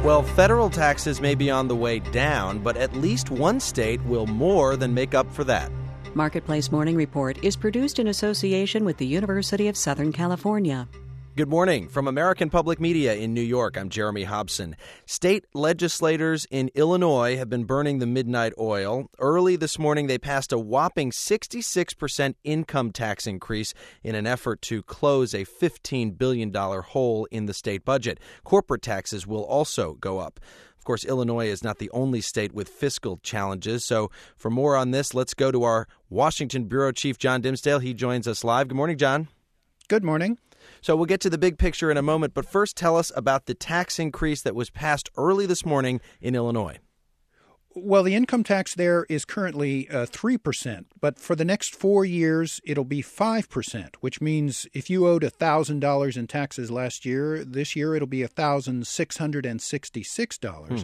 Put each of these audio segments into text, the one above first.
Well, federal taxes may be on the way down, but at least one state will more than make up for that. Marketplace Morning Report is produced in association with the University of Southern California. Good morning. From American Public Media in New York, I'm Jeremy Hobson. State legislators in Illinois have been burning the midnight oil. Early this morning, they passed a whopping 66% income tax increase in an effort to close a $15 billion hole in the state budget. Corporate taxes will also go up. Of course, Illinois is not the only state with fiscal challenges. So for more on this, let's go to our Washington Bureau Chief, John Dimsdale. He joins us live. Good morning, John. Good morning. So we'll get to the big picture in a moment, but first tell us about the tax increase that was passed early this morning in Illinois. Well, the income tax there is currently 3%, but for the next 4 years, it'll be 5%, which means if you owed $1,000 in taxes last year, this year it'll be $1,666.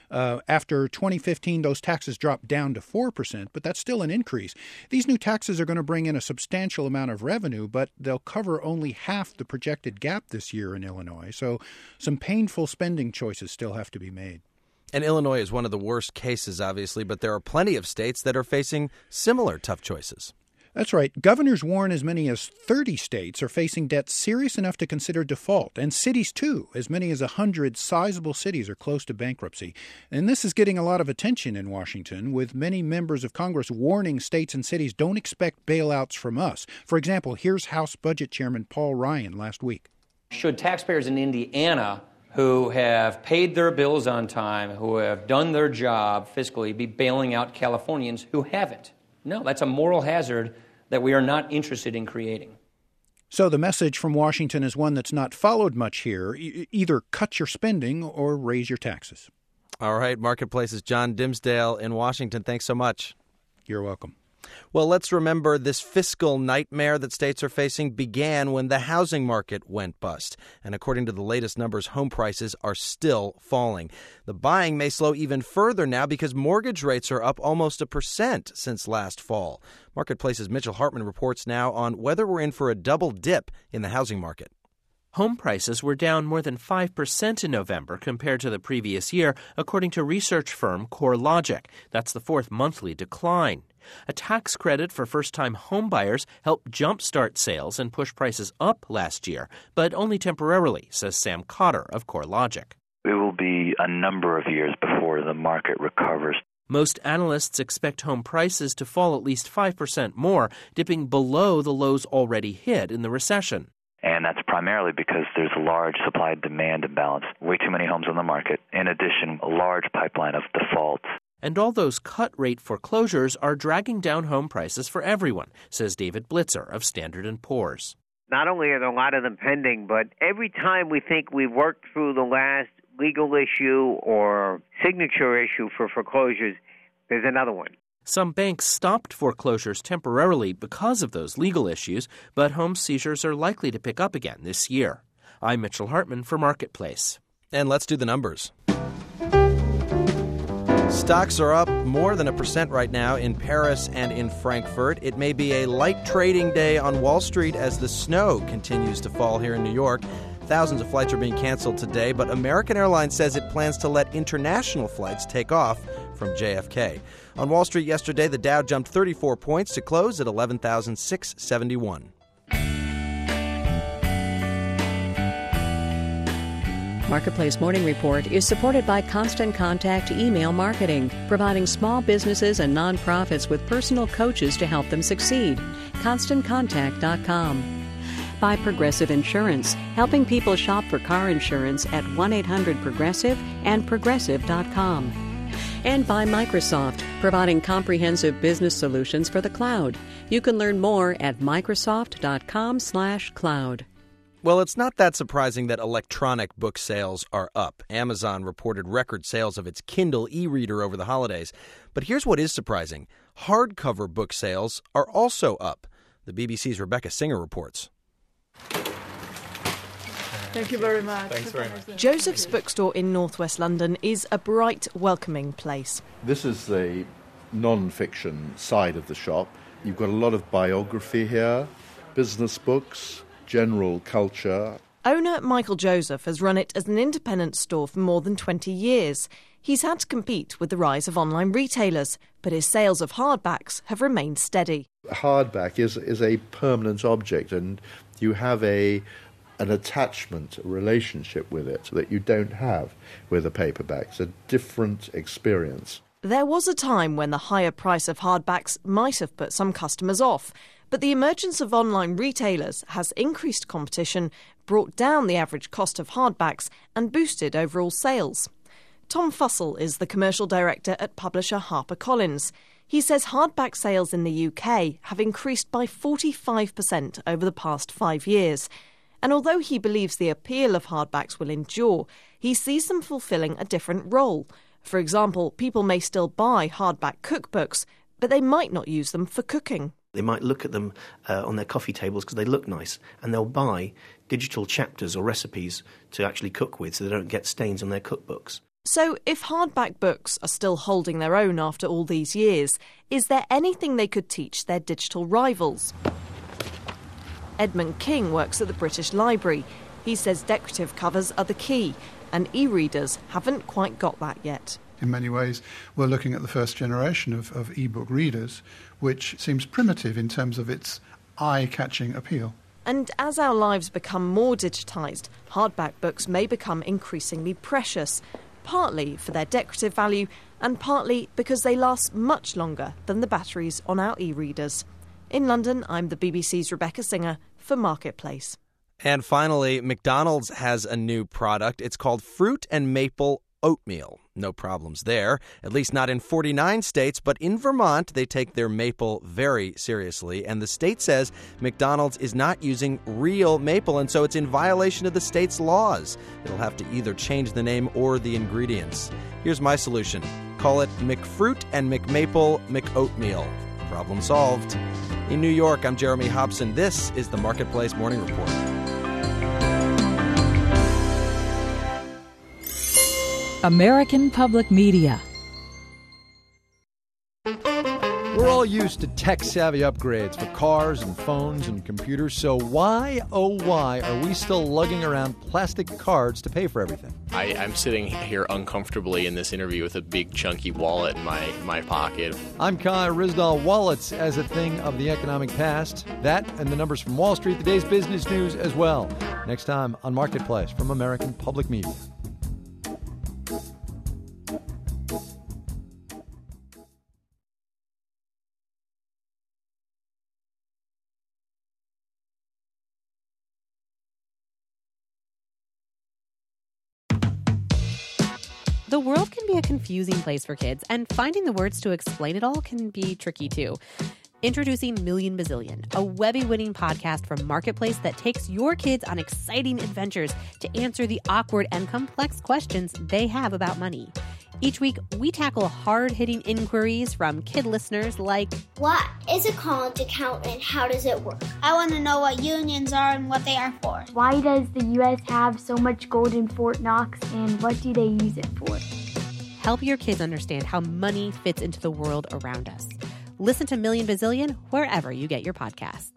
After 2015, those taxes dropped down to 4%, but that's still an increase. These new taxes are going to bring in a substantial amount of revenue, but they'll cover only half the projected gap this year in Illinois. So some painful spending choices still have to be made. And Illinois is one of the worst cases, obviously, but there are plenty of states that are facing similar tough choices. That's right. Governors warn as many as 30 states are facing debts serious enough to consider default, and cities, too. As many as 100 sizable cities are close to bankruptcy. And this is getting a lot of attention in Washington, with many members of Congress warning states and cities don't expect bailouts from us. For example, here's House Budget Chairman Paul Ryan last week. Should taxpayers in Indiana who have paid their bills on time, who have done their job fiscally, be bailing out Californians who haven't? No, that's a moral hazard that we are not interested in creating. So the message from Washington is one that's not followed much here. Either cut your spending or raise your taxes. All right, Marketplace's John Dimsdale in Washington. Thanks so much. You're welcome. Well, let's remember this fiscal nightmare that states are facing began when the housing market went bust. And according to the latest numbers, home prices are still falling. The buying may slow even further now because mortgage rates are up almost 1% since last fall. Marketplace's Mitchell Hartman reports now on whether we're in for a double dip in the housing market. Home prices were down more than 5% in November compared to the previous year, according to research firm CoreLogic. That's the fourth monthly decline. A tax credit for first-time homebuyers helped jumpstart sales and push prices up last year, but only temporarily, says Sam Cotter of CoreLogic. It will be a number of years before the market recovers. Most analysts expect home prices to fall at least 5% more, dipping below the lows already hit in the recession. And that's primarily because there's a large supply-demand imbalance. Way too many homes on the market. In addition, a large pipeline of defaults. And all those cut-rate foreclosures are dragging down home prices for everyone, says David Blitzer of Standard & Poor's. Not only are there a lot of them pending, but every time we think we've worked through the last legal issue or signature issue for foreclosures, there's another one. Some banks stopped foreclosures temporarily because of those legal issues, but home seizures are likely to pick up again this year. I'm Mitchell Hartman for Marketplace. And let's do the numbers. Stocks are up more than 1% right now in Paris and in Frankfurt. It may be a light trading day on Wall Street as the snow continues to fall here in New York. Thousands of flights are being canceled today, but American Airlines says it plans to let international flights take off from JFK. On Wall Street yesterday, the Dow jumped 34 points to close at 11,671. Marketplace Morning Report is supported by Constant Contact Email Marketing, providing small businesses and nonprofits with personal coaches to help them succeed. ConstantContact.com. By Progressive Insurance, helping people shop for car insurance at 1-800-PROGRESSIVE and Progressive.com. And by Microsoft, providing comprehensive business solutions for the cloud. You can learn more at Microsoft.com/cloud. Well, it's not that surprising that electronic book sales are up. Amazon reported record sales of its Kindle e-reader over the holidays. But here's what is surprising. Hardcover book sales are also up. The BBC's Rebecca Singer reports. Thank you very much. Thanks very much. Joseph's Bookstore in northwest London is a bright, welcoming place. This is the non-fiction side of the shop. You've got a lot of biography here, business books, general culture. Owner Michael Joseph has run it as an independent store for more than 20 years. He's had to compete with the rise of online retailers, but his sales of hardbacks have remained steady. Hardback is a permanent object, and you have an attachment, a relationship with it that you don't have with a paperback. It's a different experience. There was a time when the higher price of hardbacks might have put some customers off, but the emergence of online retailers has increased competition, brought down the average cost of hardbacks and boosted overall sales. Tom Fussell is the commercial director at publisher HarperCollins. He says hardback sales in the UK have increased by 45% over the past 5 years. And although he believes the appeal of hardbacks will endure, he sees them fulfilling a different role. For example, people may still buy hardback cookbooks, but they might not use them for cooking. They might look at them on their coffee tables because they look nice, and they'll buy digital chapters or recipes to actually cook with so they don't get stains on their cookbooks. So if hardback books are still holding their own after all these years, is there anything they could teach their digital rivals? Edmund King works at the British Library. He says decorative covers are the key, and e-readers haven't quite got that yet. In many ways, we're looking at the first generation of e-book readers, which seems primitive in terms of its eye-catching appeal. And as our lives become more digitised, hardback books may become increasingly precious, partly for their decorative value and partly because they last much longer than the batteries on our e-readers. In London, I'm the BBC's Rebecca Singer for Marketplace. And finally, McDonald's has a new product. It's called Fruit and Maple Oatmeal. No problems there, at least not in 49 states, but in Vermont, they take their maple very seriously, and the state says McDonald's is not using real maple, and so it's in violation of the state's laws. It'll have to either change the name or the ingredients. Here's my solution. Call it McFruit and McMaple McOatmeal. Problem solved. In New York, I'm Jeremy Hobson. This is the Marketplace Morning Report. American Public Media. We're all used to tech-savvy upgrades for cars and phones and computers, so why, oh why, are we still lugging around plastic cards to pay for everything? I'm sitting here uncomfortably in this interview with a big chunky wallet in my pocket. I'm Kai Rizdal. Wallets as a thing of the economic past. That and the numbers from Wall Street, the day's business news as well. Next time on Marketplace from American Public Media. The world can be a confusing place for kids, and finding the words to explain it all can be tricky too. Introducing Million Bazillion, a Webby-winning podcast from Marketplace that takes your kids on exciting adventures to answer the awkward and complex questions they have about money. Each week, we tackle hard-hitting inquiries from kid listeners like, what is a college account and how does it work? I want to know what unions are and what they are for. Why does the U.S. have so much gold in Fort Knox and what do they use it for? Help your kids understand how money fits into the world around us. Listen to Million Bazillion wherever you get your podcasts.